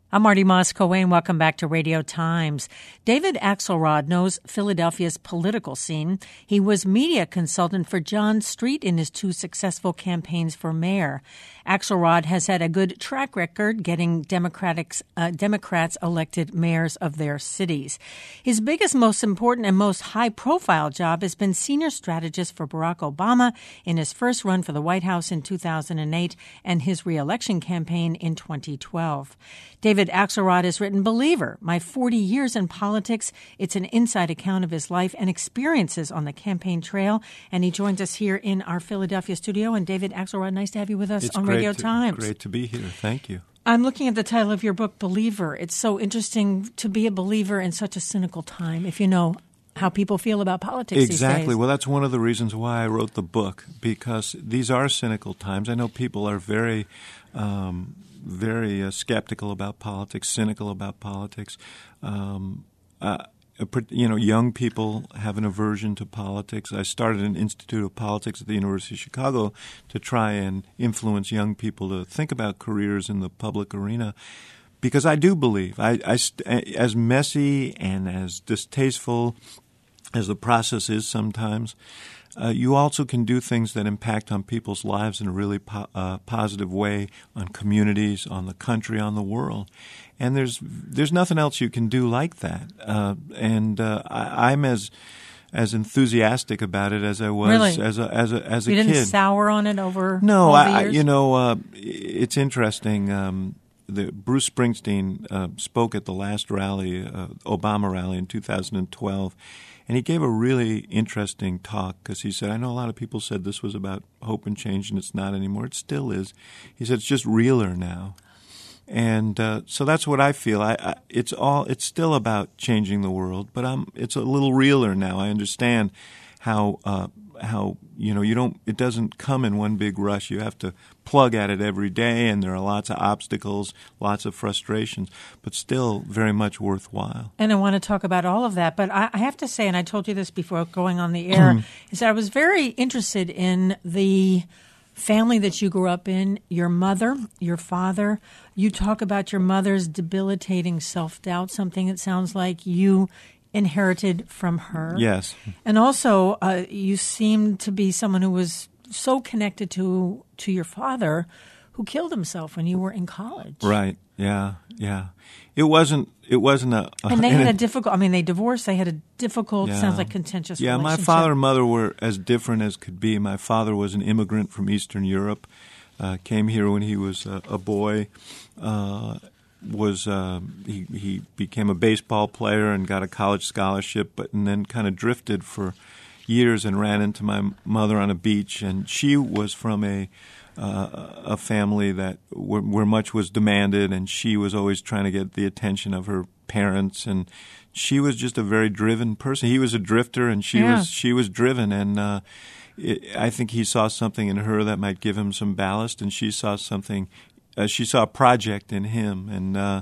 I'm Marty Moss-Coane. Welcome back to Radio Times. David Axelrod knows Philadelphia's political scene. He was media consultant for John Street in his 2 successful campaigns for mayor. Axelrod has had a good track record getting Democrats elected mayors of their cities. His biggest, most important, and most high-profile job has been senior strategist for Barack Obama in his first run for the White House in 2008 and his re-election campaign in 2012. David Axelrod has written Believer, My 40 Years in Politics. It's an inside account of his life and experiences on the campaign trail. And he joins us here in our Philadelphia studio. And David Axelrod, nice to have you with us on Radio Times. It's great to be here. Thank you. I'm looking at the title of your book, Believer. It's so interesting to be a believer in such a cynical time, if you know how people feel about politics Exactly. these days. Well, that's one of the reasons why I wrote the book, because these are cynical times. I know people are very skeptical about politics, cynical about politics. Young people have an aversion to politics. I started an Institute of Politics at the University of Chicago to try and influence young people to think about careers in the public arena, because I do believe, as messy and as distasteful as the process is sometimes, you also can do things that impact on people's lives in a really positive way, on communities, on the country, on the world. And there's nothing else you can do like that. I'm as enthusiastic about it as I was really? as a kid. You didn't sour on it over No, all the years? It's interesting. Bruce Springsteen spoke at the last rally, Obama rally in 2012. And he gave a really interesting talk because he said, I know a lot of people said this was about hope and change, and it's not anymore. It still is. He said it's just realer now. And so that's what I feel. It's still about changing the world, but it's a little realer now. I understand how it doesn't come in one big rush. You have to plug at it every day, and there are lots of obstacles, lots of frustrations, but still very much worthwhile. And I want to talk about all of that, but I have to say, and I told you this before going on the air, is that I was very interested in the family that you grew up in, your mother, your father. You talk about your mother's debilitating self-doubt, something that sounds like you inherited from her. Yes. And also, you seem to be someone who was so connected to your father, who killed himself when you were in college. Right. Yeah. It wasn't a... And they had a difficult... I mean, they divorced. They had a difficult, sounds like contentious relationship. My father and mother were as different as could be. My father was an immigrant from Eastern Europe, came here when he was a boy, he became a baseball player and got a college scholarship, and then kind of drifted for years and ran into my mother on a beach. And she was from a family that where much was demanded, and she was always trying to get the attention of her parents. And she was just a very driven person. He was a drifter, and she was driven. And I think he saw something in her that might give him some ballast, and she saw something. She saw a project in him, and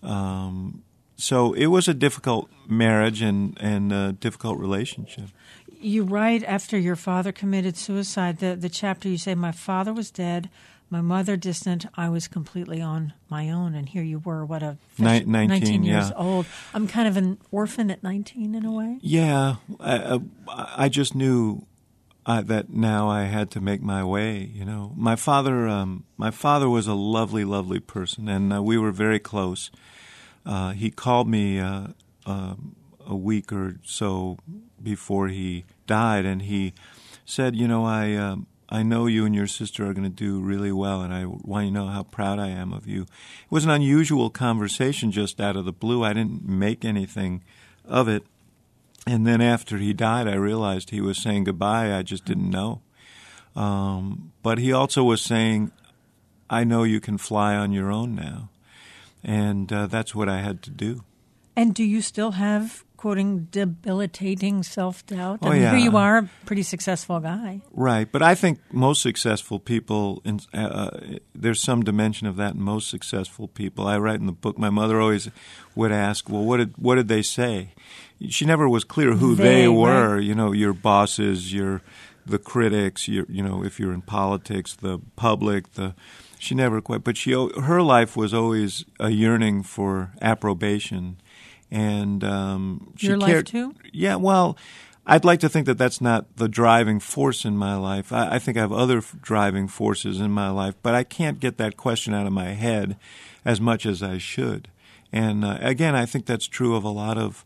so it was a difficult marriage and a difficult relationship. You write after your father committed suicide, the chapter you say, my father was dead, my mother distant, I was completely on my own, and here you were, 19 years old. I'm kind of an orphan at 19 in a way? Yeah, I just knew that now I had to make my way. My father was a lovely, lovely person, and we were very close. He called me a week or so before he died, and he said, I know you and your sister are going to do really well, and I want you to know how proud I am of you. It was an unusual conversation just out of the blue. I didn't make anything of it. And then after he died, I realized he was saying goodbye. I just didn't know. But he also was saying, I know you can fly on your own now. And that's what I had to do. And do you still have, quoting, debilitating self-doubt? Oh, yeah. Here you are, a pretty successful guy. Right. But I think most successful people, there's some dimension of that in most successful people. I write in the book, my mother always would ask, well, what did they say? She never was clear who they were. Right? Your bosses, the critics, if you're in politics, the public, She never quite, but her life was always a yearning for approbation, and she Your life too? Yeah, well, I'd like to think that that's not the driving force in my life. I think I have other driving forces in my life, but I can't get that question out of my head as much as I should. And again, I think that's true of a lot of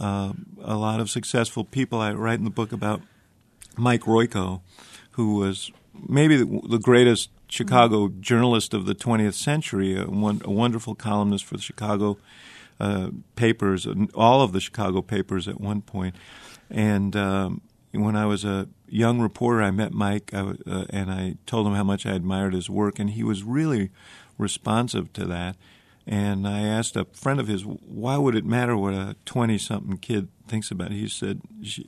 successful people. I write in the book about Mike Royko, who was maybe the greatest Chicago journalist of the 20th century, a wonderful columnist for the Chicago papers, all of the Chicago papers at one point. And when I was a young reporter, I met Mike, and I told him how much I admired his work, and he was really responsive to that. And I asked a friend of his, why would it matter what a 20-something kid thinks about it? He said,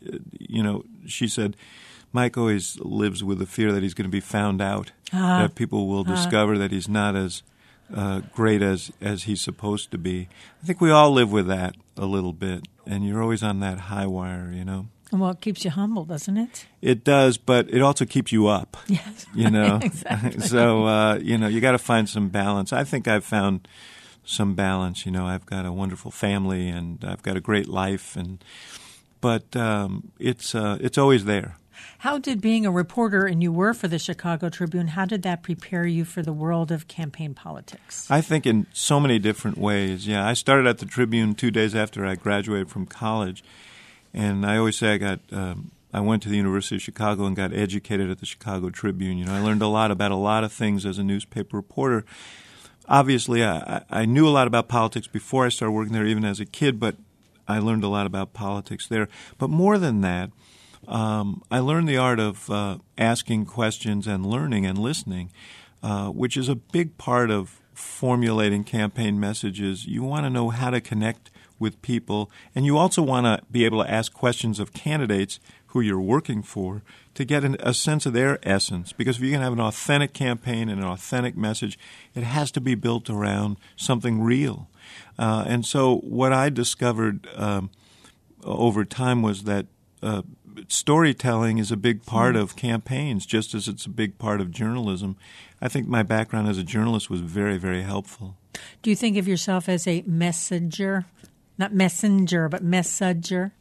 she said, Mike always lives with the fear that he's going to be found out, that people will discover that he's not as great as he's supposed to be. I think we all live with that a little bit, and you're always on that high wire, Well, it keeps you humble, doesn't it? It does, but it also keeps you up. Yes, exactly. So, you got to find some balance. I think I've found some balance. I've got a wonderful family, and I've got a great life, but it's always there. How did being a reporter, and you were for the Chicago Tribune, how did that prepare you for the world of campaign politics? I think in so many different ways. Yeah, I started at the Tribune 2 days after I graduated from college, and I always say I went to the University of Chicago and got educated at the Chicago Tribune. I learned a lot about a lot of things as a newspaper reporter. Obviously, I knew a lot about politics before I started working there, even as a kid, but I learned a lot about politics there. But more than that, I learned the art of asking questions and learning and listening, which is a big part of formulating campaign messages. You want to know how to connect with people, and you also want to be able to ask questions of candidates who you're working for to get a sense of their essence. Because if you're going to have an authentic campaign and an authentic message, it has to be built around something real. And so what I discovered over time was that storytelling is a big part of campaigns, just as it's a big part of journalism. I think my background as a journalist was very, very helpful. Do you think of yourself as a messenger? Not messenger, but messager?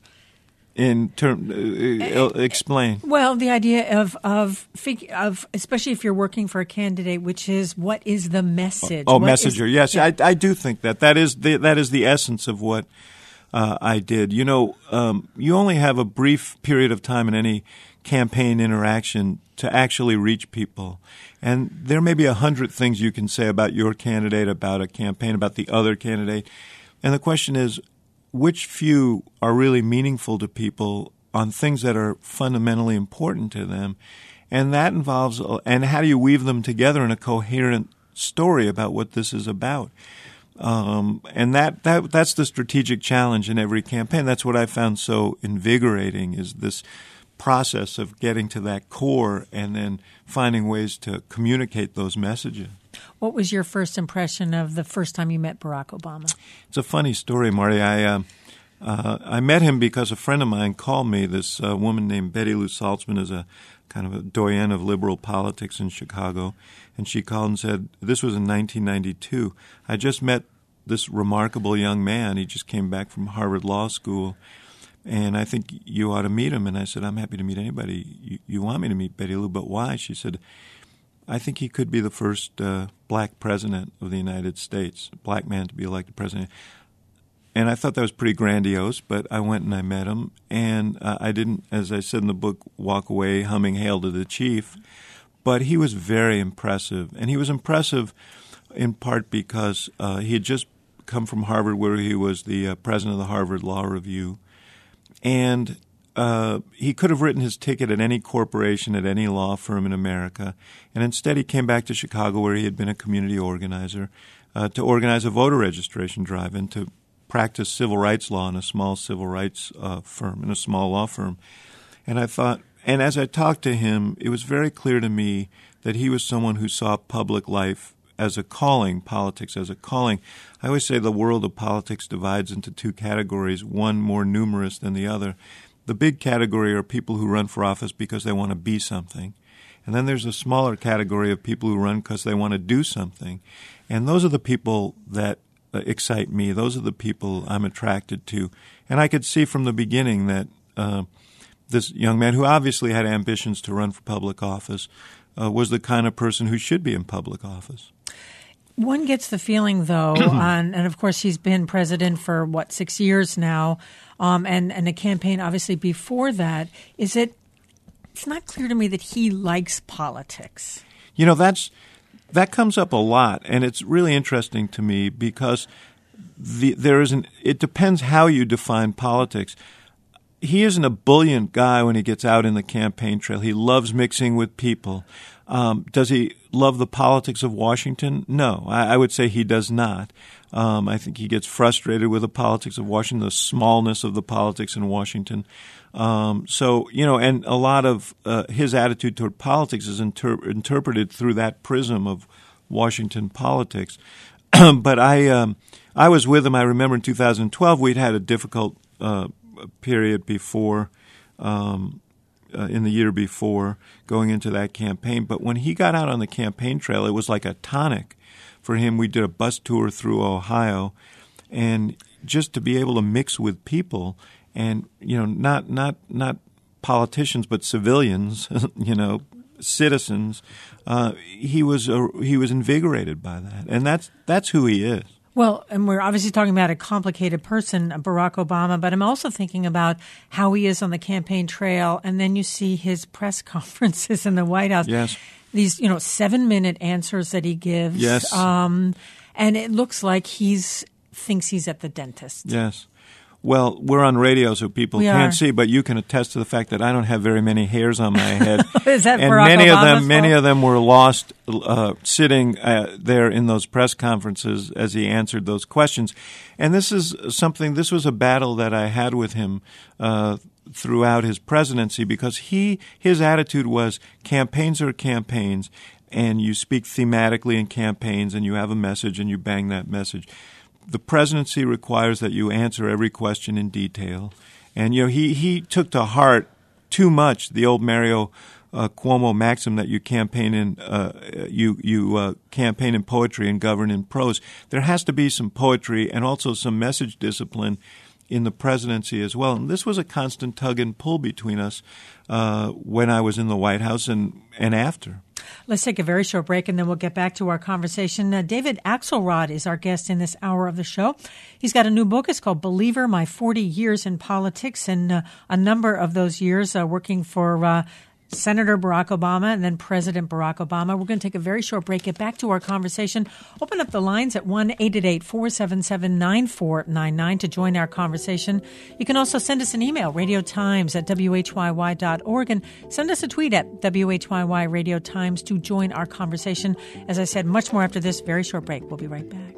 Explain. Well, the idea of especially if you're working for a candidate, which is what is the message? Messenger. Yes, yeah. I do think that is the essence of what I did. You only have a brief period of time in any campaign interaction to actually reach people. And there may be 100 things you can say about your candidate, about a campaign, about the other candidate. And the question is, which few are really meaningful to people on things that are fundamentally important to them? And that involves, and how do you weave them together in a coherent story about what this is about? And that's the strategic challenge in every campaign. That's what I found so invigorating, is this process of getting to that core and then finding ways to communicate those messages. What was your first impression of the first time you met Barack Obama? It's a funny story, Marty. I met him because a friend of mine called me. This woman named Betty Lou Saltzman is a kind of a doyen of liberal politics in Chicago, and she called and said, this was in 1992, I just met this remarkable young man. He just came back from Harvard Law School, and I think you ought to meet him. And I said, I'm happy to meet anybody. You want me to meet Betty Lou, but why? She said, I think he could be the first black president of the United States, a black man to be elected president. And I thought that was pretty grandiose, but I went and I met him, and I didn't, as I said in the book, walk away humming Hail to the Chief, but he was very impressive. And he was impressive in part because he had just come from Harvard, where he was the president of the Harvard Law Review, and he could have written his ticket at any corporation, at any law firm in America, and instead he came back to Chicago, where he had been a community organizer, to organize a voter registration drive and to practice civil rights law in a small civil rights firm, in a small law firm. And I thought, and as I talked to him, it was very clear to me that he was someone who saw public life as a calling, politics as a calling. I always say the world of politics divides into two categories, one more numerous than the other. The big category are people who run for office because they want to be something. And then there's a smaller category of people who run because they want to do something. And those are the people that excite me. Those are the people I'm attracted to. And I could see from the beginning that this young man, who obviously had ambitions to run for public office, was the kind of person who should be in public office. One gets the feeling, though, and of course he's been president for, 6 years now, and the campaign obviously before that, it's not clear to me that he likes politics. You know, that comes up a lot, and it's really interesting to me because it depends how you define politics. He isn't a buoyant guy when he gets out in the campaign trail. He loves mixing with people. Does he love the politics of Washington? No, I would say he does not. I think he gets frustrated with the politics of Washington, the smallness of the politics in Washington. So, and a lot of his attitude toward politics is interpreted through that prism of Washington politics. But I was with him. I remember in 2012 we'd had a difficult period before, in the year before, going into that campaign. But when he got out on the campaign trail, it was like a tonic for him. We did a bus tour through Ohio, and just to be able to mix with people, and not politicians but civilians, citizens. He was invigorated by that, and that's who he is. Well, and we're obviously talking about a complicated person, Barack Obama, but I'm also thinking about how he is on the campaign trail, and then you see his press conferences in the White House. Yes. These, 7-minute answers that he gives. Yes. And it looks like thinks he's at the dentist. Yes. Well, we're on radio, so people can't see, but you can attest to the fact that I don't have very many hairs on my head. Is that and Barack Obama's many of them were lost sitting there in those press conferences as he answered those questions. And this was a battle that I had with him throughout his presidency, because his attitude was campaigns are campaigns, and you speak thematically in campaigns, and you have a message, and you bang that message. The presidency requires that you answer every question in detail. And, he took to heart too much the old Mario Cuomo maxim that you campaign in campaign in poetry and govern in prose. There has to be some poetry and also some message discipline in the presidency as well. And this was a constant tug and pull between us when I was in the White House and after. Let's take a very short break, and then we'll get back to our conversation. David Axelrod is our guest in this hour of the show. He's got a new book. It's called Believer, My 40 Years in Politics, and a number of those years working for Senator Barack Obama and then President Barack Obama. We're going to take a very short break, get back to our conversation. Open up the lines at 1-888-477-9499 to join our conversation. You can also send us an email, radiotimes@whyy.org, and send us a tweet at WHYY Radio Times to join our conversation. As I said, much more after this very short break. We'll be right back.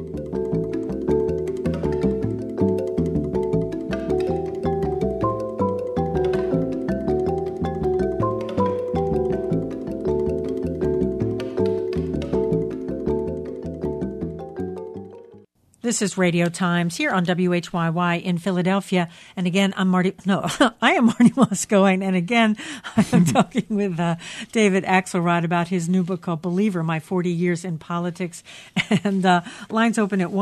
This is Radio Times here on WHYY in Philadelphia. And again, I am Marty Moscow. And again, I'm talking with David Axelrod about his new book called Believer, My 40 Years in Politics. And lines open at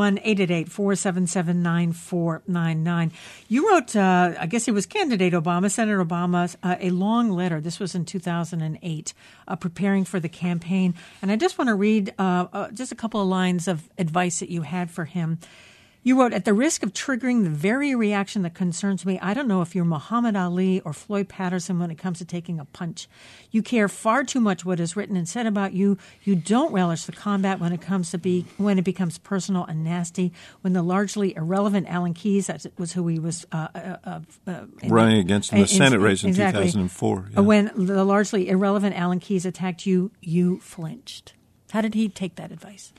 1-888-477-9499. You wrote, I guess it was candidate Obama, Senator Obama, a long letter. This was in 2008, preparing for the campaign. And I just want to read just a couple of lines of advice that you had for him. You wrote, at the risk of triggering the very reaction that concerns me, I don't know if you're Muhammad Ali or Floyd Patterson when it comes to taking a punch. You care far too much what is written and said about you. You don't relish the combat when it becomes personal and nasty. When the largely irrelevant Alan Keyes, that was who he was running against in the Senate race in 2004. Yeah. When the largely irrelevant Alan Keyes attacked you, you flinched. How did he take that advice?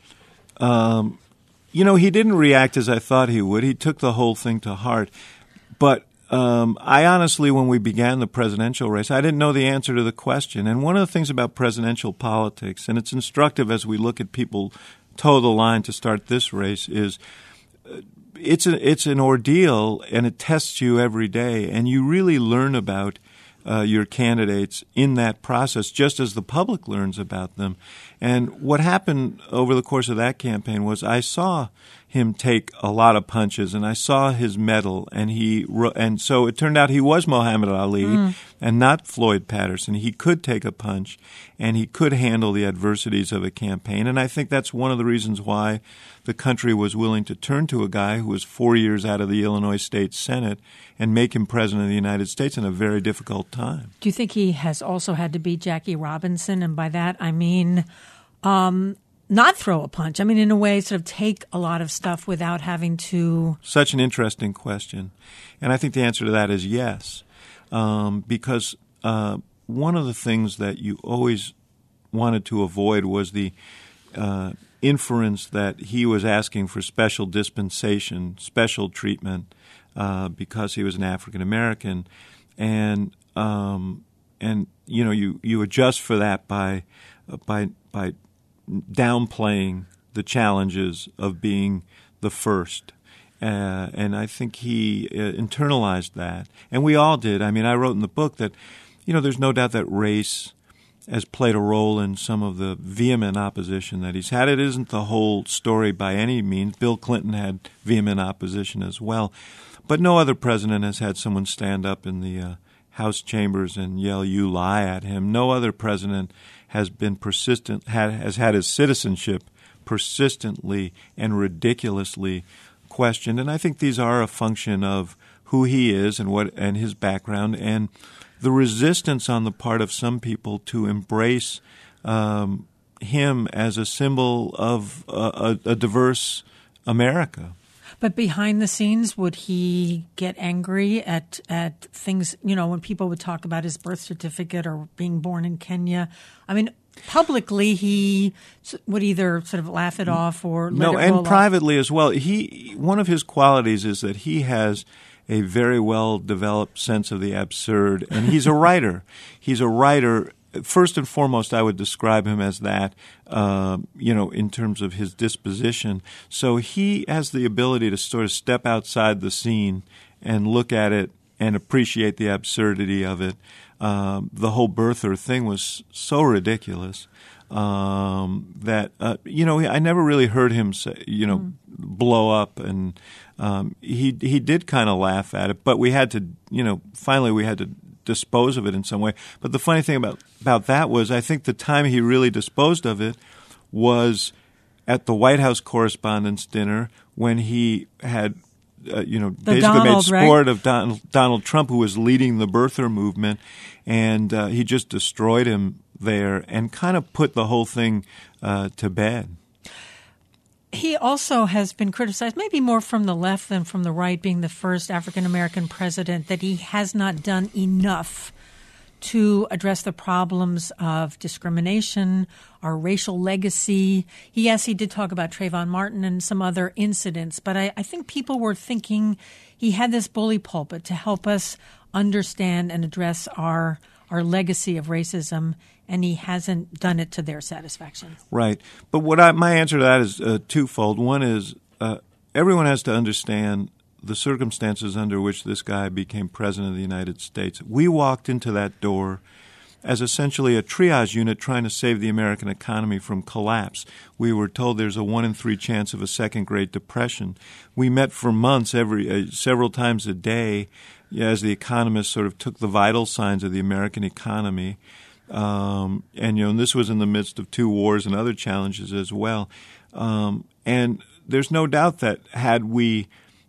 He didn't react as I thought he would. He took the whole thing to heart. But I honestly, when we began the presidential race, I didn't know the answer to the question. And one of the things about presidential politics, and it's instructive as we look at people toe the line to start this race, is it's an ordeal, and it tests you every day. And you really learn about your candidates in that process, just as the public learns about them. And what happened over the course of that campaign was I saw him take a lot of punches, and I saw his mettle, and so it turned out he was Muhammad Ali and not Floyd Patterson. He could take a punch, and he could handle the adversities of a campaign, and I think that's one of the reasons why the country was willing to turn to a guy who was 4 years out of the Illinois State Senate and make him president of the United States in a very difficult time. Do you think he has also had to beat Jackie Robinson? And by that, I mean not throw a punch. I mean, in a way, sort of take a lot of stuff without having to. Such an interesting question. And I think the answer to that is yes. Because one of the things that you always wanted to avoid was the inference that he was asking for special dispensation, special treatment, because he was an African American, and you know you adjust for that by downplaying the challenges of being the first. And I think he internalized that, and we all did. I mean, I wrote in the book that there's no doubt that race has played a role in some of the vehement opposition that he's had. It isn't the whole story by any means. Bill Clinton had vehement opposition as well. But no other president has had someone stand up in the House chambers and yell, "You lie," at him. No other president has been persistent, has had his citizenship persistently and ridiculously questioned. And I think these are a function of who he is and his background, and the resistance on the part of some people to embrace him as a symbol of a diverse America. But behind the scenes, would he get angry at things, when people would talk about his birth certificate or being born in Kenya? I mean, publicly, he would either sort of laugh it off or let it roll and off. Privately as well. One of his qualities is that he has a very well-developed sense of the absurd, and he's a writer. He's a writer. First and foremost, I would describe him as that, in terms of his disposition. So he has the ability to sort of step outside the scene and look at it and appreciate the absurdity of it. The whole birther thing was so ridiculous that, I never really heard him say, blow up, and he did kind of laugh at it, but we had to, finally we had to dispose of it in some way. But the funny thing about that was I think the time he really disposed of it was at the White House Correspondents' Dinner when he had basically made sport of Donald Trump, who was leading the birther movement, and he just destroyed him there and kind of put the whole thing to bed. He also has been criticized, maybe more from the left than from the right, being the first African-American president, that he has not done enough to address the problems of discrimination, our racial legacy. Yes, he did talk about Trayvon Martin and some other incidents, but I think people were thinking he had this bully pulpit to help us understand and address our legacy of racism, and he hasn't done it to their satisfaction. Right. But my answer to that is twofold. One is everyone has to understand the circumstances under which this guy became president of the United States. We walked into that door as essentially a triage unit trying to save the American economy from collapse. We were told there's a 1 in 3 chance of a second Great Depression. We met for months, several times a day, as the economists sort of took the vital signs of the American economy. And this was in the midst of 2 wars and other challenges as well. And there's no doubt that had we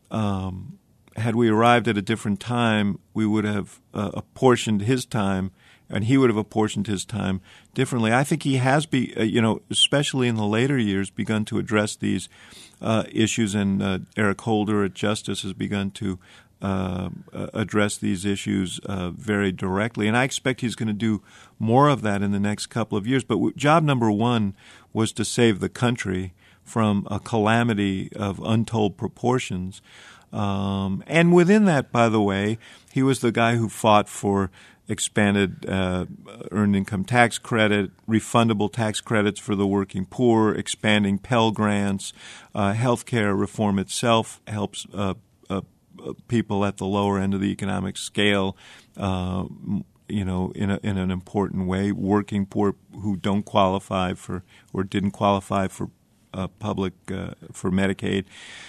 arrived at a different time, we would have apportioned his time, and he would have apportioned his time differently. I think he has, especially in the later years, begun to address these issues, and Eric Holder at Justice has begun to address these issues very directly. And I expect he's going to do more of that in the next couple of years. But job number one was to save the country from a calamity of untold proportions. And within that, by the way, he was the guy who fought for expanded earned income tax credit, refundable tax credits for the working poor, expanding Pell Grants. Healthcare reform itself helps people at the lower end of the economic scale in an important way, working poor who don't qualify for or didn't qualify for public for Medicaid.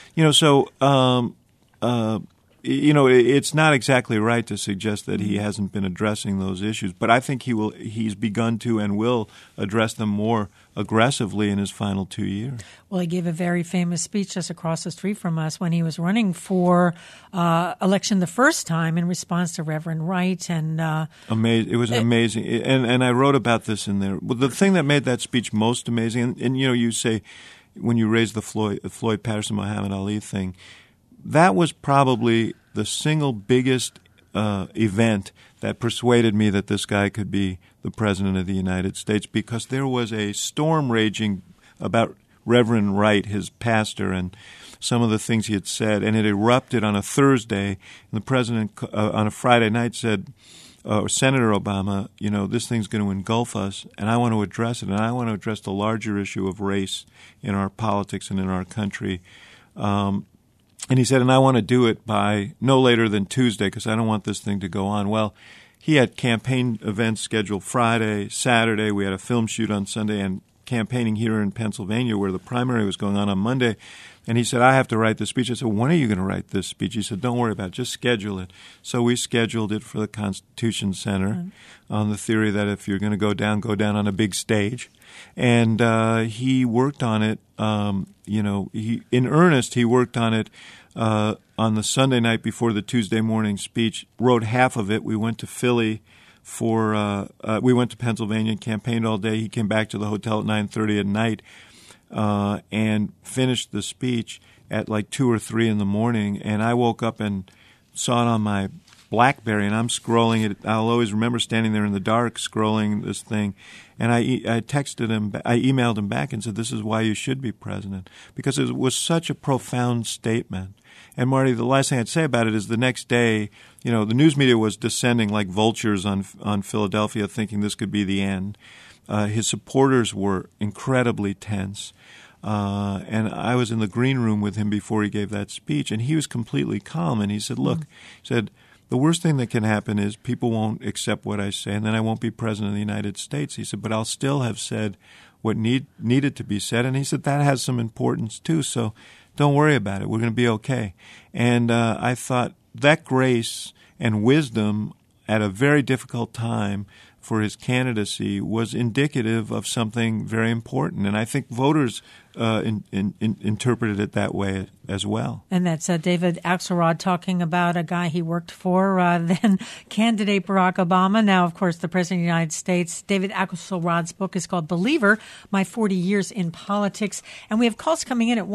It's not exactly right to suggest that he hasn't been addressing those issues, but I think he's begun to and will address them more aggressively in his final 2 years. Well, he gave a very famous speech just across the street from us when he was running for election the first time in response to Reverend Wright. And it was amazing. And I wrote about this in there. But the thing that made that speech most amazing, and you say when you raised the Floyd Patterson Muhammad Ali thing, that was probably the single biggest event that persuaded me that this guy could be the President of the United States, because there was a storm raging about Reverend Wright, his pastor, and some of the things he had said, and it erupted on a Thursday, and the President on a Friday night said, Senator Obama, this thing's going to engulf us, and I want to address it, and I want to address the larger issue of race in our politics and in our country. And he said, and I want to do it by no later than Tuesday because I don't want this thing to go on. Well, he had campaign events scheduled Friday, Saturday. We had a film shoot on Sunday and campaigning here in Pennsylvania where the primary was going on Monday. And he said, I have to write this speech. I said, when are you going to write this speech? He said, don't worry about it. Just schedule it. So we scheduled it for the Constitution Center on the theory that if you're going to go down on a big stage. And he worked on it, in earnest, he worked on it on the Sunday night before the Tuesday morning speech, wrote half of it. We went to Philly we went to Pennsylvania and campaigned all day. He came back to the hotel at 9:30 at night and finished the speech at like 2 or 3 in the morning. And I woke up and saw it on my BlackBerry, and I'm scrolling it. I'll always remember standing there in the dark scrolling this thing. And I texted him, I emailed him back and said, this is why you should be president, because it was such a profound statement. And Marty, the last thing I'd say about it is the next day, the news media was descending like vultures on Philadelphia, thinking this could be the end. His supporters were incredibly tense. And I was in the green room with him before he gave that speech, and he was completely calm. And he said, look, the worst thing that can happen is people won't accept what I say, and then I won't be president of the United States. He said, but I'll still have said what needed to be said. And he said, that has some importance too, so don't worry about it. We're going to be okay. And I thought that grace and wisdom at a very difficult time for his candidacy was indicative of something very important. And I think voters interpreted it that way as well. And that's David Axelrod talking about a guy he worked for, then candidate Barack Obama, now, of course, the President of the United States. David Axelrod's book is called Believer, My 40 Years in Politics. And we have calls coming in at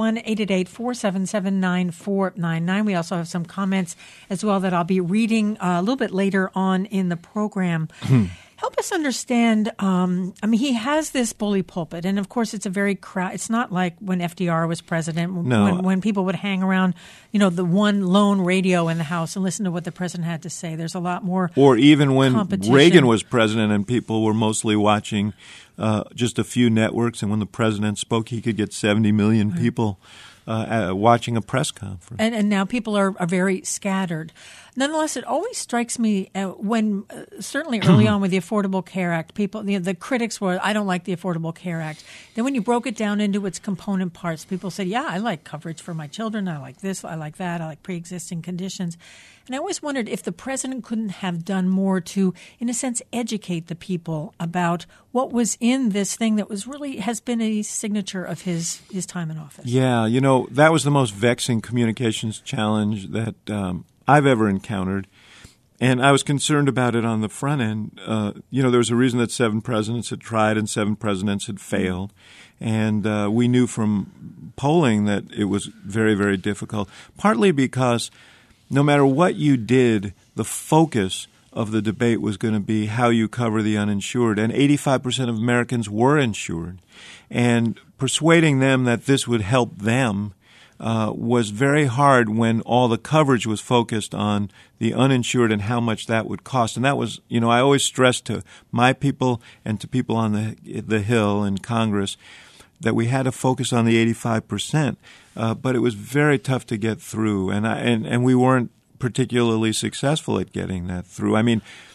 1-888-477-9499. We also have some comments as well that I'll be reading a little bit later on in the program. Help us understand, he has this bully pulpit, and of course it's a very it's not like when FDR was president, when people would hang around, the one lone radio in the house and listen to what the president had to say. There's a lot more Or even when Reagan was president and people were mostly watching just a few networks, and when the president spoke, he could get 70 million people watching a press conference. And now people are very scattered. Nonetheless, it always strikes me when, certainly early on with the Affordable Care Act, people, the critics were, I don't like the Affordable Care Act. Then when you broke it down into its component parts, people said, yeah, I like coverage for my children. I like this. I like that. I like pre-existing conditions. And I always wondered if the president couldn't have done more to, in a sense, educate the people about what was in this thing that was really has been a signature of his time in office. Yeah, that was the most vexing communications challenge that I've ever encountered. And I was concerned about it on the front end. There was a reason that 7 presidents had tried and 7 presidents had failed. And we knew from polling that it was very, very difficult, partly because no matter what you did, the focus of the debate was going to be how you cover the uninsured. And 85% of Americans were insured. And persuading them that this would help them was very hard when all the coverage was focused on the uninsured and how much that would cost. And that was, I always stressed to my people and to people on the Hill in Congress that we had to focus on the 85%. But it was very tough to get through, and we weren't particularly successful at getting that through. I mean,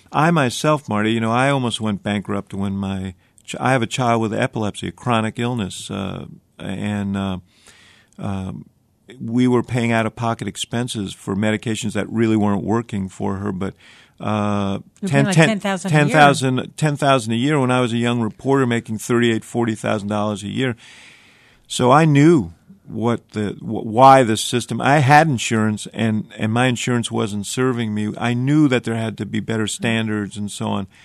I myself, Marty, I almost went bankrupt when I have a child with epilepsy, a chronic illness, and we were paying out-of-pocket expenses for medications that really weren't working for her, but $10,000 a year when I was a young reporter making $38,000-$40,000 a year. So I knew why the system. I had insurance, and my insurance wasn't serving me. I knew that there had to be better standards and so on.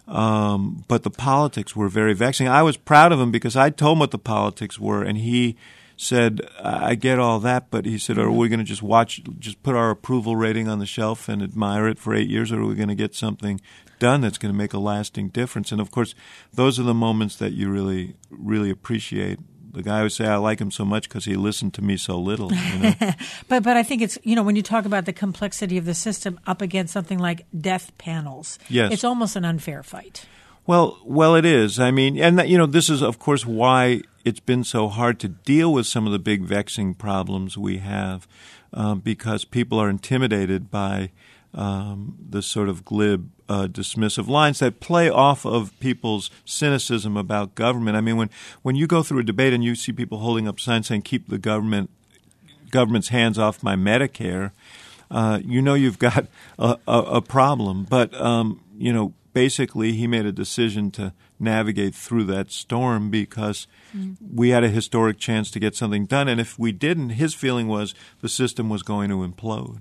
But the politics were very vexing. I was proud of him because I told him what the politics were, and he said, I get all that, but he said, are we going to just put our approval rating on the shelf and admire it for 8 years, or are we going to get something done that's going to make a lasting difference? And, of course, those are the moments that you really, really appreciate. The guy would say, I like him so much because he listened to me so little. But I think it's, when you talk about the complexity of the system up against something like death panels, yes, it's almost an unfair fight. Well, it is. I mean, and this is, of course, why it's been so hard to deal with some of the big vexing problems we have, because people are intimidated by the sort of glib, dismissive lines that play off of people's cynicism about government. I mean, when you go through a debate and you see people holding up signs saying, keep the government's hands off my Medicare, you've got a problem. But, basically, he made a decision to navigate through that storm because we had a historic chance to get something done. And if we didn't, his feeling was the system was going to implode.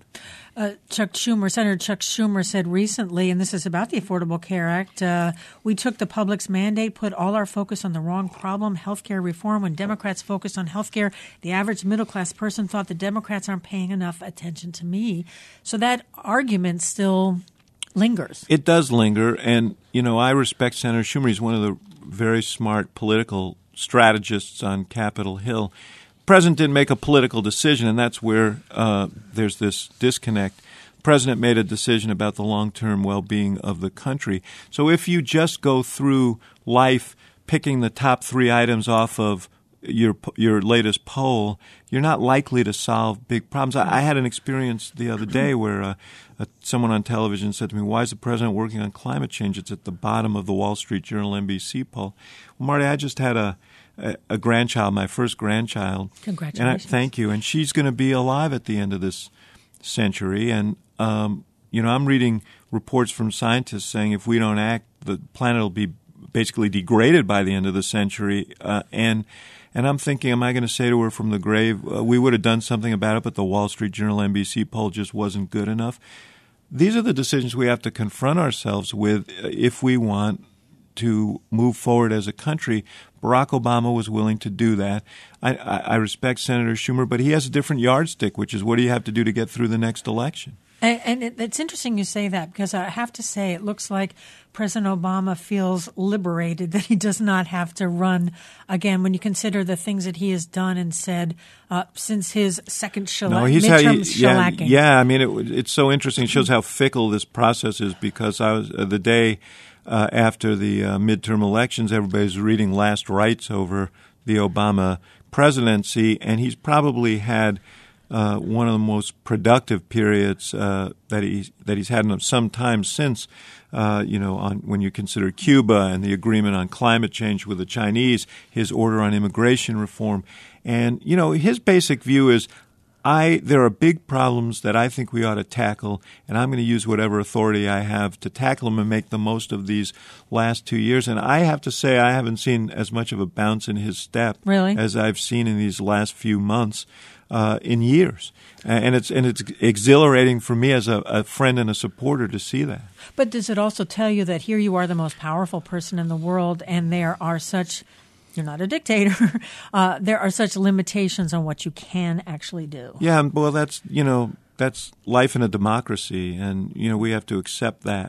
Senator Chuck Schumer said recently, and this is about the Affordable Care Act, we took the public's mandate, put all our focus on the wrong problem, healthcare reform. When Democrats focused on healthcare, the average middle-class person thought the Democrats aren't paying enough attention to me. So that argument still lingers. It does linger, and, I respect Senator Schumer. He's one of the very smart political strategists on Capitol Hill. The president didn't make a political decision, and that's where there's this disconnect. The president made a decision about the long-term well-being of the country. So if you just go through life picking the top 3 items off of your latest poll, you're not likely to solve big problems. I had an experience the other day where someone on television said to me, why is the president working on climate change? It's at the bottom of the Wall Street Journal NBC poll. Well, Marty, I just had a grandchild, my first grandchild. Congratulations. And thank you. And she's going to be alive at the end of this century. And, I'm reading reports from scientists saying if we don't act, the planet will be basically degraded by the end of the century. And I'm thinking, am I going to say to her from the grave, we would have done something about it, but the Wall Street Journal NBC poll just wasn't good enough? These are the decisions we have to confront ourselves with if we want to move forward as a country. Barack Obama was willing to do that. I respect Senator Schumer, but he has a different yardstick, which is what do you have to do to get through the next election? And it's interesting you say that because I have to say it looks like President Obama feels liberated that he does not have to run again when you consider the things that he has done and said since his second midterm shellacking. Yeah, I mean, it's so interesting. It shows how fickle this process is because I was the day after the midterm elections, everybody's reading last rites over the Obama presidency, and he's probably had one of the most productive periods that he's had in some time since, when you consider Cuba and the agreement on climate change with the Chinese, his order on immigration reform. And, his basic view is, there are big problems that I think we ought to tackle, and I'm going to use whatever authority I have to tackle them and make the most of these last 2 years. And I have to say I haven't seen as much of a bounce in his step as I've seen in these last few months. In years, and it's exhilarating for me as a friend and a supporter to see that. But does it also tell you that here you are the most powerful person in the world, and there are you're not a dictator, there are such limitations on what you can actually do? Yeah, well, that's life in a democracy, and we have to accept that.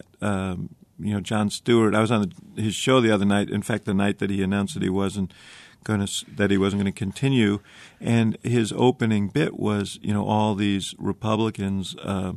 Jon Stewart, I was on his show the other night. In fact, the night that he announced that he wasn't going to continue, and his opening bit was, all these Republicans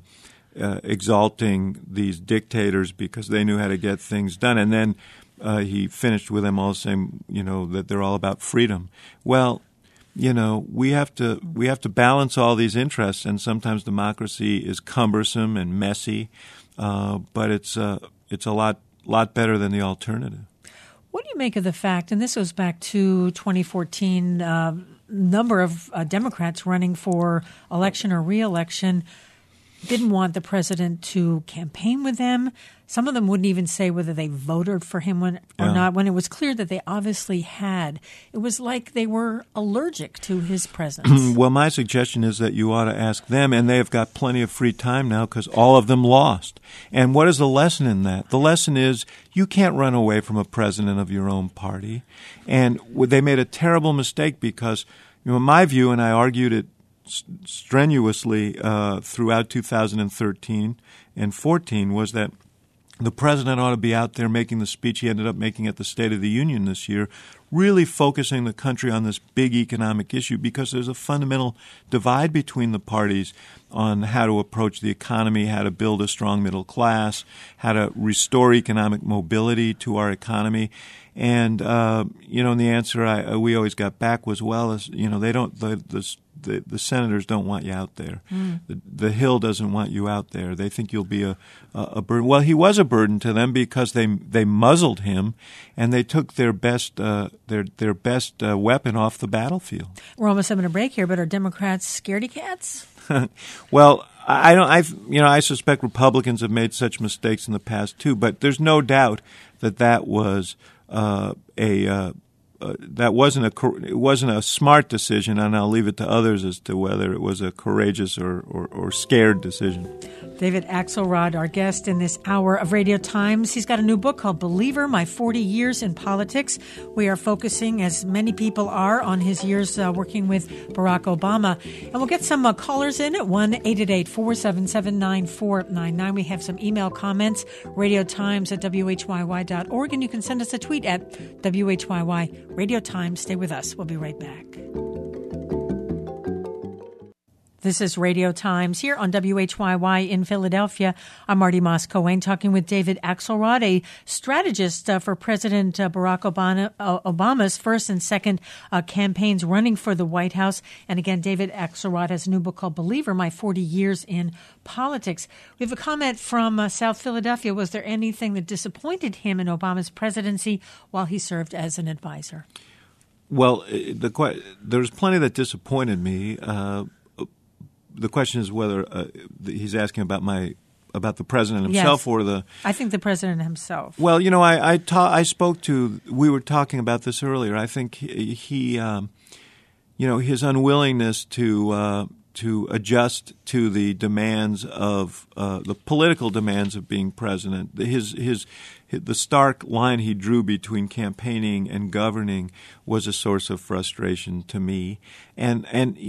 exalting these dictators because they knew how to get things done, and then he finished with them all saying, that they're all about freedom. Well, we have to balance all these interests, and sometimes democracy is cumbersome and messy, but it's it's a lot better than the alternative. What do you make of the fact, and this goes back to 2014, number of Democrats running for election or re-election didn't want the president to campaign with them. Some of them wouldn't even say whether they voted for him or not, when it was clear that they obviously had. It was like they were allergic to his presence. Well, my suggestion is that you ought to ask them, and they have got plenty of free time now because all of them lost. And what is the lesson in that? The lesson is you can't run away from a president of your own party. And they made a terrible mistake because, in my view, and I argued it strenuously throughout 2013 and 14, was that the president ought to be out there making the speech he ended up making at the State of the Union this year, really focusing the country on this big economic issue because there's a fundamental divide between the parties on how to approach the economy, how to build a strong middle class, how to restore economic mobility to our economy. And, and the answer we always got back was, well, they don't, the senators don't want you out there. The Hill doesn't want you out there. They think you'll be a burden. Well, he was a burden to them because they muzzled him and they took their best weapon off the battlefield. We're almost having a break here, but are Democrats scaredy cats? Well, I suspect Republicans have made such mistakes in the past too, but there's no doubt that was it wasn't a smart decision, and I'll leave it to others as to whether it was a courageous or scared decision. David Axelrod, our guest in this hour of Radio Times. He's got a new book called Believer, My 40 Years in Politics. We are focusing, as many people are, on his years working with Barack Obama. And we'll get some callers in at 1-888-477-9499. We have some email comments, radiotimes@whyy.org, and you can send us a tweet at WHYY Radio Times. Stay with us. We'll be right back. This is Radio Times here on WHYY in Philadelphia. I'm Marty Moss-Cohen talking with David Axelrod, a strategist for President Barack Obama's first and second campaigns running for the White House. And again, David Axelrod has a new book called Believer, My 40 Years in Politics. We have a comment from South Philadelphia. Was there anything that disappointed him in Obama's presidency while he served as an advisor? Well, there's plenty that disappointed me. The question is whether he's asking about the president himself, yes, or the. I think the president himself. Well, I spoke to. We were talking about this earlier. I think he his unwillingness to adjust to the demands of the political demands of being president. The stark line he drew between campaigning and governing was a source of frustration to me. And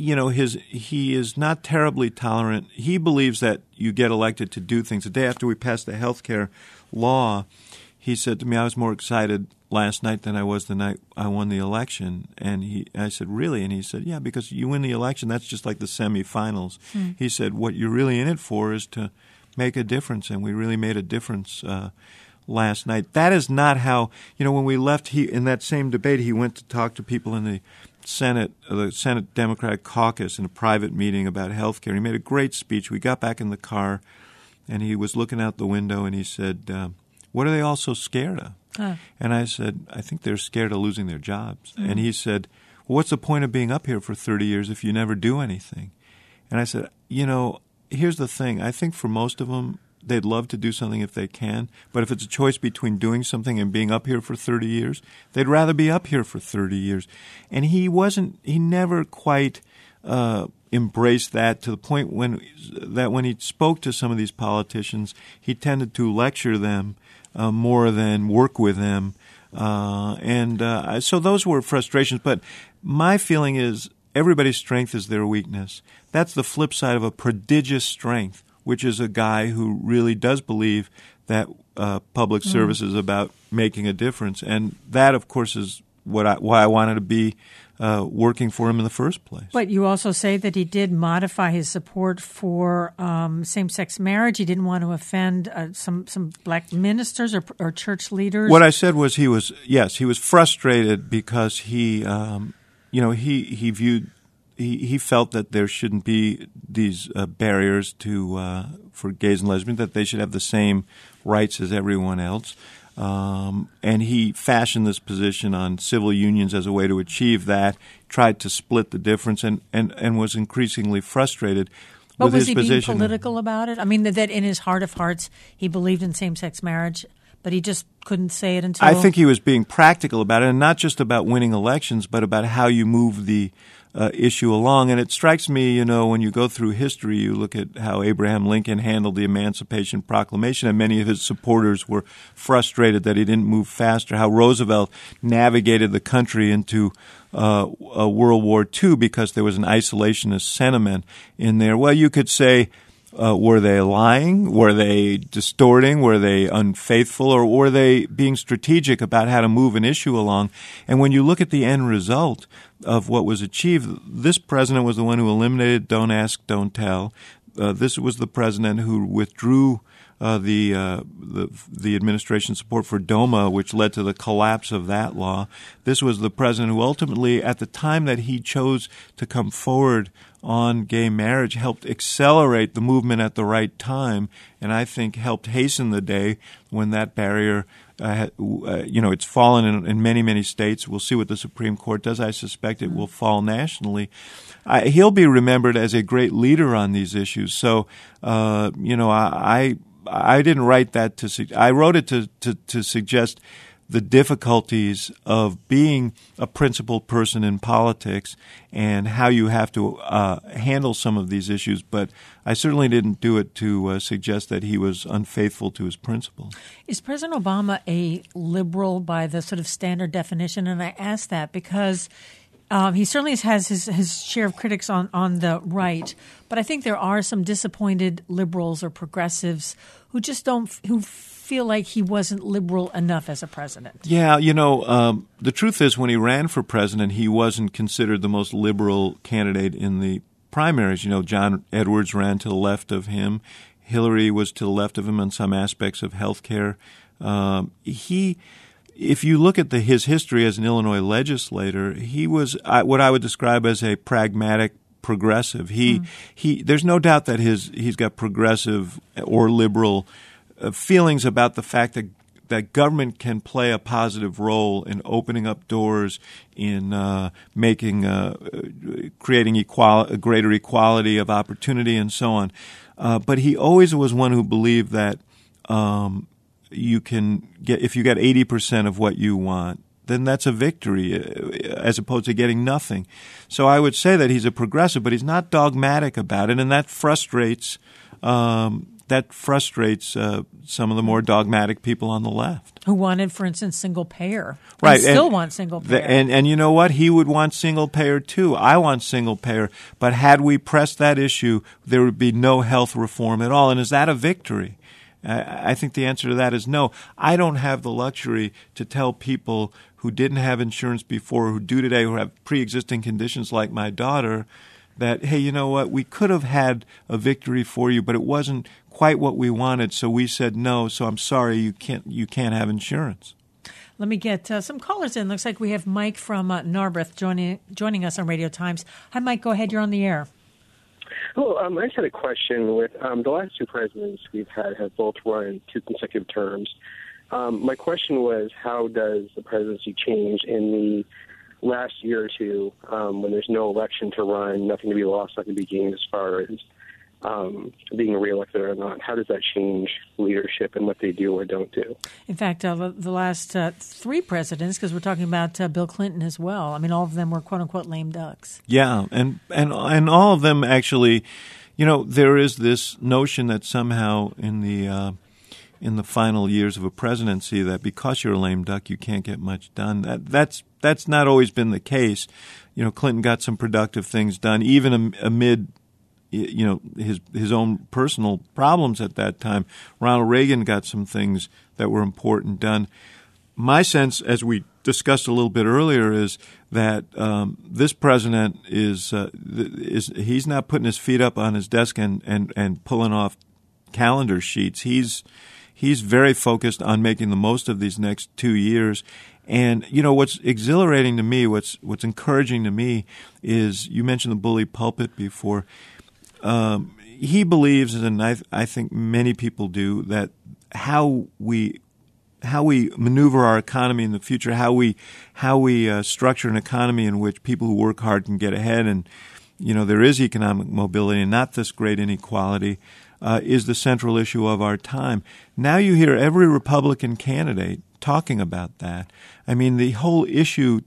he is not terribly tolerant. He believes that you get elected to do things. The day after we passed the health care law, he said to me, I was more excited last night than I was the night I won the election. And I said, really? And he said, yeah, because you win the election, that's just like the semifinals. He said, what you're really in it for is to make a difference, and we really made a difference last night. That is not how, when we left, in that same debate, he went to talk to people in the Senate Democratic caucus in a private meeting about health care. He made a great speech. We got back in the car, and he was looking out the window, and he said, what are they all so scared of? And I said, I think they're scared of losing their jobs. And he said, well, what's the point of being up here for 30 years if you never do anything? And I said, here's the thing. I think for most of them, they'd love to do something if they can, but if it's a choice between doing something and being up here for 30 years, they'd rather be up here for 30 years. And he never quite embraced that, to the point when he spoke to some of these politicians, he tended to lecture them more than work with them. So those were frustrations. But my feeling is everybody's strength is their weakness. That's the flip side of a prodigious strength, which is a guy who really does believe that public service is about making a difference. And that, of course, is why I wanted to be working for him in the first place. But you also say that he did modify his support for same-sex marriage. He didn't want to offend some black ministers or church leaders. What I said was he was frustrated because he viewed he felt that there shouldn't be these barriers for gays and lesbians, that they should have the same rights as everyone else. And he fashioned this position on civil unions as a way to achieve that, tried to split the difference, and was increasingly frustrated with his position. But was he being political about it? I mean, that in his heart of hearts he believed in same-sex marriage, but he just couldn't say it until... I think he was being practical about it, and not just about winning elections, but about how you move the issue along. And it strikes me, when you go through history, you look at how Abraham Lincoln handled the Emancipation Proclamation, and many of his supporters were frustrated that he didn't move faster, how Roosevelt navigated the country into World War II because there was an isolationist sentiment in there. Well, you could say, were they lying? Were they distorting? Were they unfaithful? Or were they being strategic about how to move an issue along? And when you look at the end result of what was achieved, this president was the one who eliminated Don't Ask, Don't Tell. This was the president who withdrew the administration's support for DOMA, which led to the collapse of that law. This was the president who ultimately, at the time that he chose to come forward on gay marriage, helped accelerate the movement at the right time, and I think helped hasten the day when that barrier, it's fallen in many, many states. We'll see what the Supreme Court does. I suspect it will fall nationally. He'll be remembered as a great leader on these issues. So, I didn't write that I wrote it to suggest the difficulties of being a principled person in politics and how you have to handle some of these issues. But I certainly didn't do it to suggest that he was unfaithful to his principles. Is President Obama a liberal by the sort of standard definition? And I ask that because he certainly has his share of critics on the right, but I think there are some disappointed liberals or progressives who just who feel like he wasn't liberal enough as a president. Yeah, the truth is when he ran for president, he wasn't considered the most liberal candidate in the primaries. John Edwards ran to the left of him. Hillary was to the left of him on some aspects of health care. If you look at his history as an Illinois legislator, he was what I would describe as a pragmatic progressive. There's no doubt that he's got progressive or liberal feelings about the fact that government can play a positive role in opening up doors, in creating greater equality of opportunity, and so on. But he always was one who believed that you can get, if you get 80% of what you want, then that's a victory as opposed to getting nothing. So I would say that he's a progressive, but he's not dogmatic about it, and that frustrates some of the more dogmatic people on the left. Who wanted, for instance, single payer. Right. And still want single payer. And you know what? He would want single payer too. I want single payer. But had we pressed that issue, there would be no health reform at all. And is that a victory? I think the answer to that is no. I don't have the luxury to tell people who didn't have insurance before, who do today, who have pre-existing conditions like my daughter, that, hey, you know what, we could have had a victory for you, but it wasn't quite what we wanted, so we said no, so I'm sorry, you can't have insurance. Let me get some callers in. Looks like we have Mike from Narberth joining us on Radio Times. Hi, Mike, go ahead, you're on the air. Hello, I just had a question. With the last two presidents we've had have both run 2 consecutive terms. My question was, how does the presidency change in the last year or two when there's no election to run, nothing to be lost, nothing to be gained as far as being reelected or not? How does that change leadership and what they do or don't do? In fact, the last 3 presidents, because we're talking about Bill Clinton as well, I mean, all of them were quote-unquote lame ducks. Yeah, and all of them actually, there is this notion that somehow in the final years of a presidency that because you're a lame duck, you can't get much done. That's not always been the case. Clinton got some productive things done, even amid his own personal problems at that time. Ronald Reagan got some things that were important done. My sense, as we discussed a little bit earlier, is that this president is he's not putting his feet up on his desk and pulling off calendar sheets. He's very focused on making the most of these next 2 years, And, what's exhilarating to me, what's encouraging to me is, you mentioned the bully pulpit before. He believes, and I think many people do, that how we maneuver our economy in the future, how we structure an economy in which people who work hard can get ahead, and there is economic mobility and not this great inequality, is the central issue of our time. Now you hear every Republican candidate talking about that. I mean, the whole issue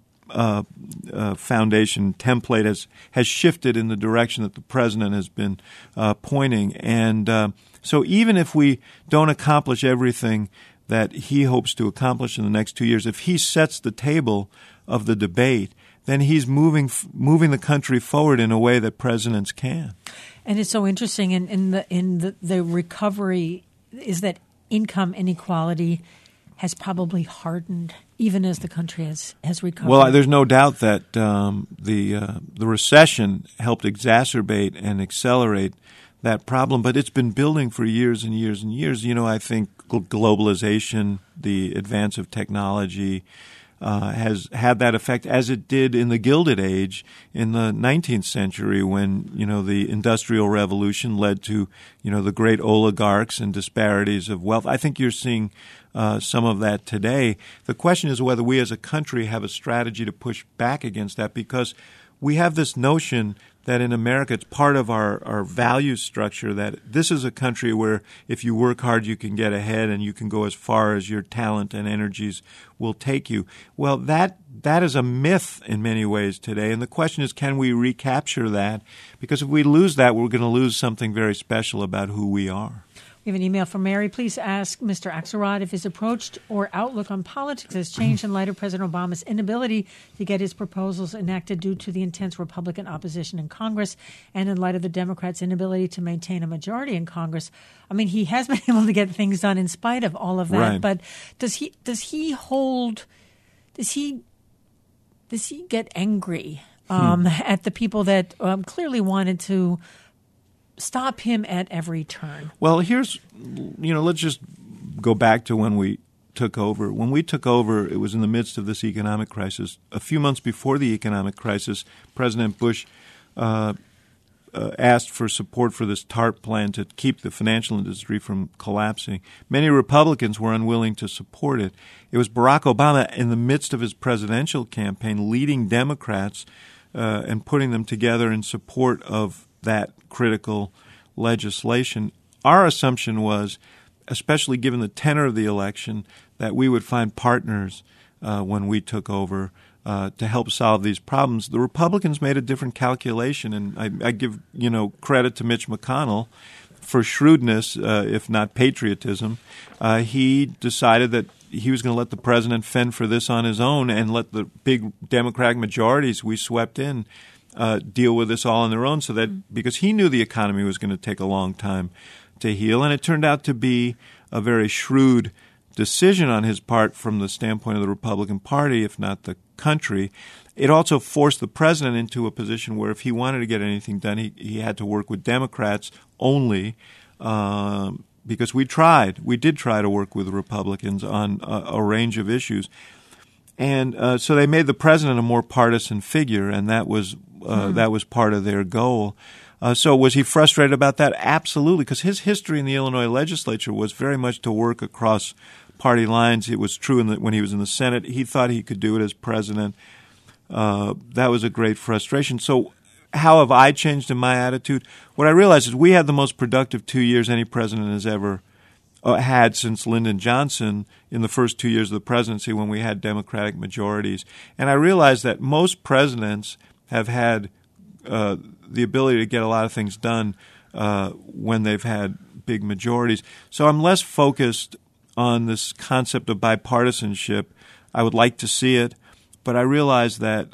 foundation template has shifted in the direction that the president has been pointing, and so even if we don't accomplish everything that he hopes to accomplish in the next 2 years, if he sets the table of the debate, then he's moving the country forward in a way that presidents can. And it's so interesting in the recovery is that income inequality has probably hardened even as the country has recovered. Well, there's no doubt that the recession helped exacerbate and accelerate that problem, but it's been building for years and years and years. I think globalization, the advance of technology, has had that effect, as it did in the Gilded Age in the 19th century when, the Industrial Revolution led to, the great oligarchs and disparities of wealth. I think you're seeing some of that today. The question is whether we as a country have a strategy to push back against that, because we have this notion that in America it's part of our value structure that this is a country where if you work hard you can get ahead and you can go as far as your talent and energies will take you. Well, that is a myth in many ways today, and the question is, can we recapture that? Because if we lose that, we're going to lose something very special about who we are. We have an email from Mary. Please ask Mr. Axelrod if his approach or outlook on politics has changed in light of President Obama's inability to get his proposals enacted due to the intense Republican opposition in Congress, and in light of the Democrats' inability to maintain a majority in Congress. I mean, he has been able to get things done in spite of all of that. Right. But does he get angry at the people that clearly wanted to stop him at every turn? Well, let's just go back to when we took over. When we took over, it was in the midst of this economic crisis. A few months before the economic crisis, President Bush asked for support for this TARP plan to keep the financial industry from collapsing. Many Republicans were unwilling to support it. It was Barack Obama, in the midst of his presidential campaign, leading Democrats and putting them together in support of that critical legislation. Our assumption was, especially given the tenor of the election, that we would find partners when we took over to help solve these problems. The Republicans made a different calculation, and I give credit to Mitch McConnell for shrewdness, if not patriotism. He decided that he was going to let the president fend for this on his own and let the big Democratic majorities we swept in deal with this all on their own, so that because he knew the economy was going to take a long time to heal, and it turned out to be a very shrewd decision on his part from the standpoint of the Republican Party, if not the country. It also forced the president into a position where if he wanted to get anything done, he had to work with Democrats only, because we did try to work with Republicans on a range of issues. And so they made the president a more partisan figure, and that was part of their goal. So was he frustrated about that? Absolutely, because his history in the Illinois legislature was very much to work across party lines. It was true when he was in the Senate. He thought he could do it as president. That was a great frustration. So how have I changed in my attitude? What I realized is we had the most productive 2 years any president has ever had since Lyndon Johnson in the first 2 years of the presidency, when we had Democratic majorities. And I realized that most presidents have had the ability to get a lot of things done when they've had big majorities. So I'm less focused on this concept of bipartisanship. I would like to see it, but I realize that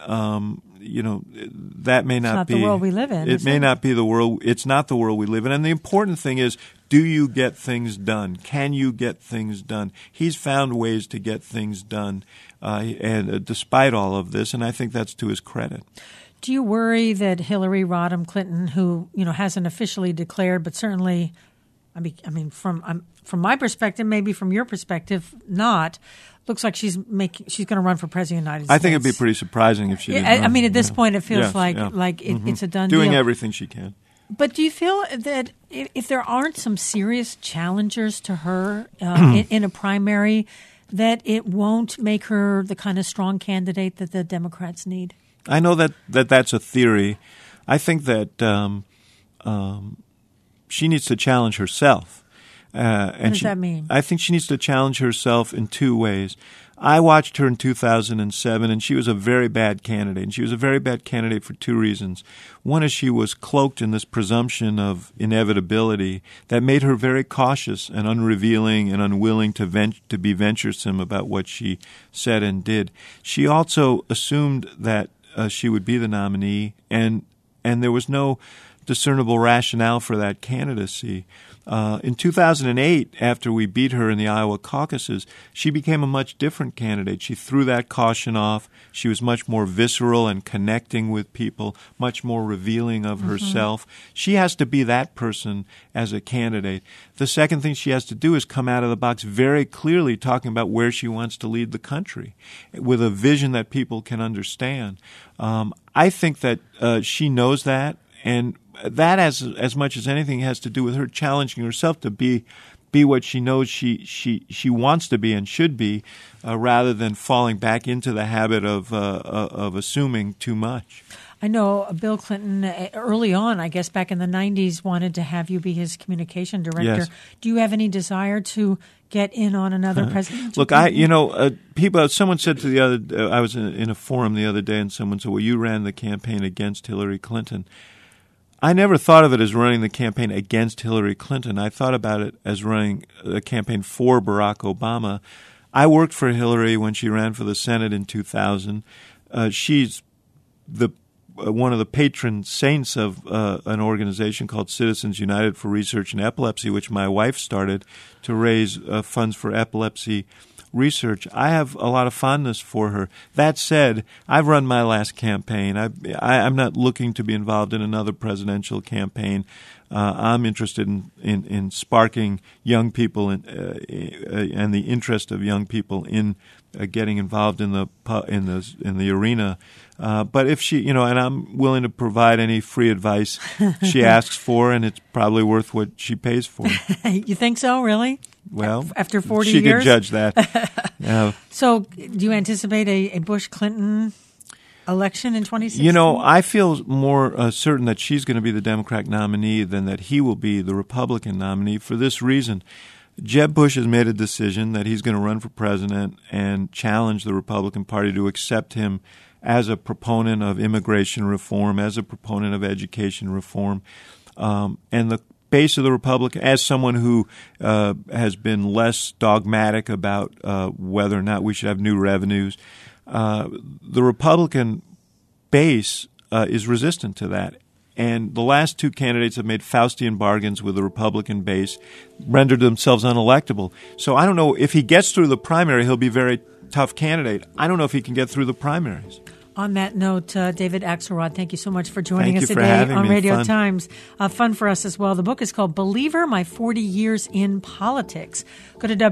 that may not be the world we live in. It may not be the world. It's not the world we live in. And the important thing is, do you get things done? Can you get things done? He's found ways to get things done, and despite all of this, and I think that's to his credit. Do you worry that Hillary Rodham Clinton, who hasn't officially declared but certainly I mean, from my perspective, maybe from your perspective, not. Looks like she's going to run for president of the United States. I think it'd be pretty surprising if she didn't run. I mean, at this point, it feels it's a done deal. Doing everything she can. But do you feel that if there aren't some serious challengers to her in a primary, that it won't make her the kind of strong candidate that the Democrats need? I know that's a theory. I think that she needs to challenge herself. What does that mean? I think she needs to challenge herself in two ways. I watched her in 2007, and she was a very bad candidate. And she was a very bad candidate for two reasons. One is she was cloaked in this presumption of inevitability that made her very cautious and unrevealing and unwilling to be venturesome about what she said and did. She also assumed that she would be the nominee, and there was no discernible rationale for that candidacy. In 2008, after we beat her in the Iowa caucuses, she became a much different candidate. She threw that caution off. She was much more visceral and connecting with people, much more revealing of herself. She has to be that person as a candidate. The second thing she has to do is come out of the box very clearly talking about where she wants to lead the country with a vision that people can understand. I think that she knows that, and that, as much as anything, has to do with her challenging herself to be what she knows she wants to be and should be, rather than falling back into the habit of assuming too much. I know Bill Clinton early on, I guess back in the 90s, wanted to have you be his communication director. Yes. Do you have any desire to get in on another presidential Look, campaign? Someone said to the other, I was in a forum the other day, and someone said, "Well, you ran the campaign against Hillary Clinton." I never thought of it as running the campaign against Hillary Clinton. I thought about it as running a campaign for Barack Obama. I worked for Hillary when she ran for the Senate in 2000. She's one of the patron saints of an organization called Citizens United for Research in Epilepsy, which my wife started to raise funds for epilepsy research. I have a lot of fondness for her. That said, I've run my last campaign. I'm not looking to be involved in another presidential campaign. I'm interested in sparking young people and the interest of young people in getting involved in the arena. But if she, and I'm willing to provide any free advice she asks for, and it's probably worth what she pays for. You think so, really? Well, after 40 she years? could judge that. So do you anticipate a Bush-Clinton election in 2016? I feel more certain that she's going to be the Democratic nominee than that he will be the Republican nominee for this reason. Jeb Bush has made a decision that he's going to run for president and challenge the Republican Party to accept him as a proponent of immigration reform, as a proponent of education reform. And the base of the Republican, as someone who has been less dogmatic about whether or not we should have new revenues, the Republican base is resistant to that. And the last two candidates have made Faustian bargains with the Republican base, rendered themselves unelectable. So I don't know if he gets through the primary, he'll be a very tough candidate. I don't know if he can get through the primaries. On that note, David Axelrod, thank you so much for joining us today on Radio Fun. Times. Fun for us as well. The book is called Believer, My 40 Years in Politics. Go to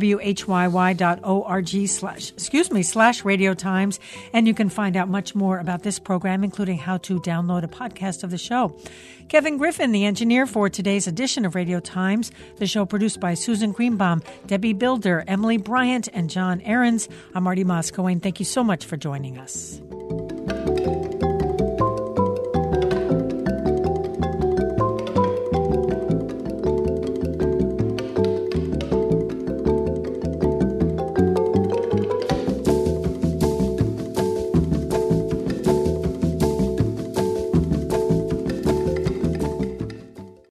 whyy.org/Radio Times, and you can find out much more about this program, including how to download a podcast of the show. Kevin Griffin, the engineer for today's edition of Radio Times. The show produced by Susan Greenbaum, Debbie Builder, Emily Bryant, and John Ahrens. I'm Marty Moskowitz. Thank you so much for joining us.